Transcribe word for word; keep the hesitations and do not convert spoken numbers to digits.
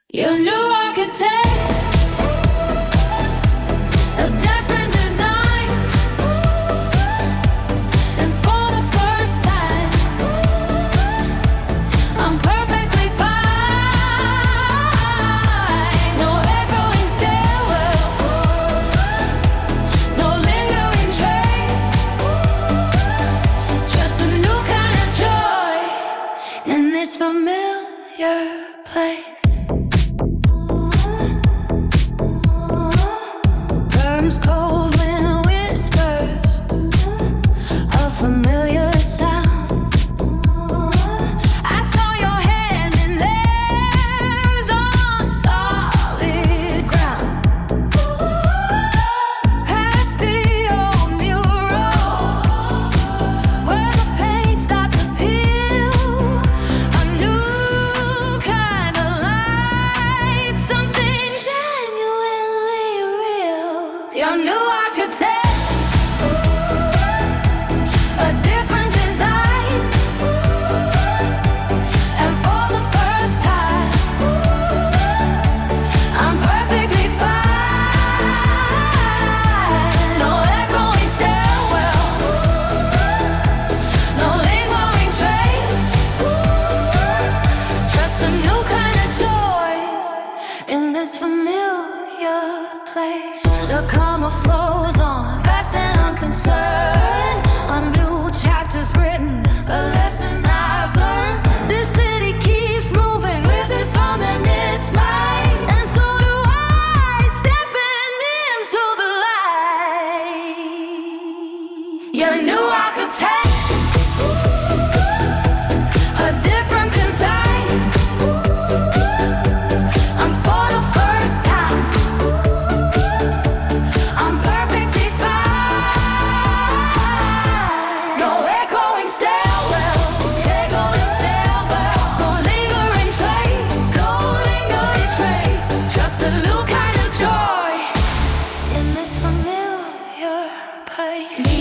You knew I could take a different design, and for the first time, I'm perfectly fine. No echoing stairwells, no lingering trace, just a new kind of joy in this familiar place. Cold wind whispers a familiar sound. I saw your hand in theirs on solid ground. Past the old mural where the paint starts to peel. A new kind of light, something genuinely real. You knew I could take a different design, and for the first time, I'm perfectly fine. No echoing stairwell, no lingering trace, just a new kind of joy in this familiar place. The karma flows on, fast and unconcerned. A new chapter's written, a lesson I've learned. This city keeps moving with its hum and its might, and so do I, stepping into the light. You knew I could take a different design, and for the first time, I'm perfectly fine. No echoing stairwells, echoing stairwell, no lingering trace, no lingering trace, just a new kind of joy in this familiar place.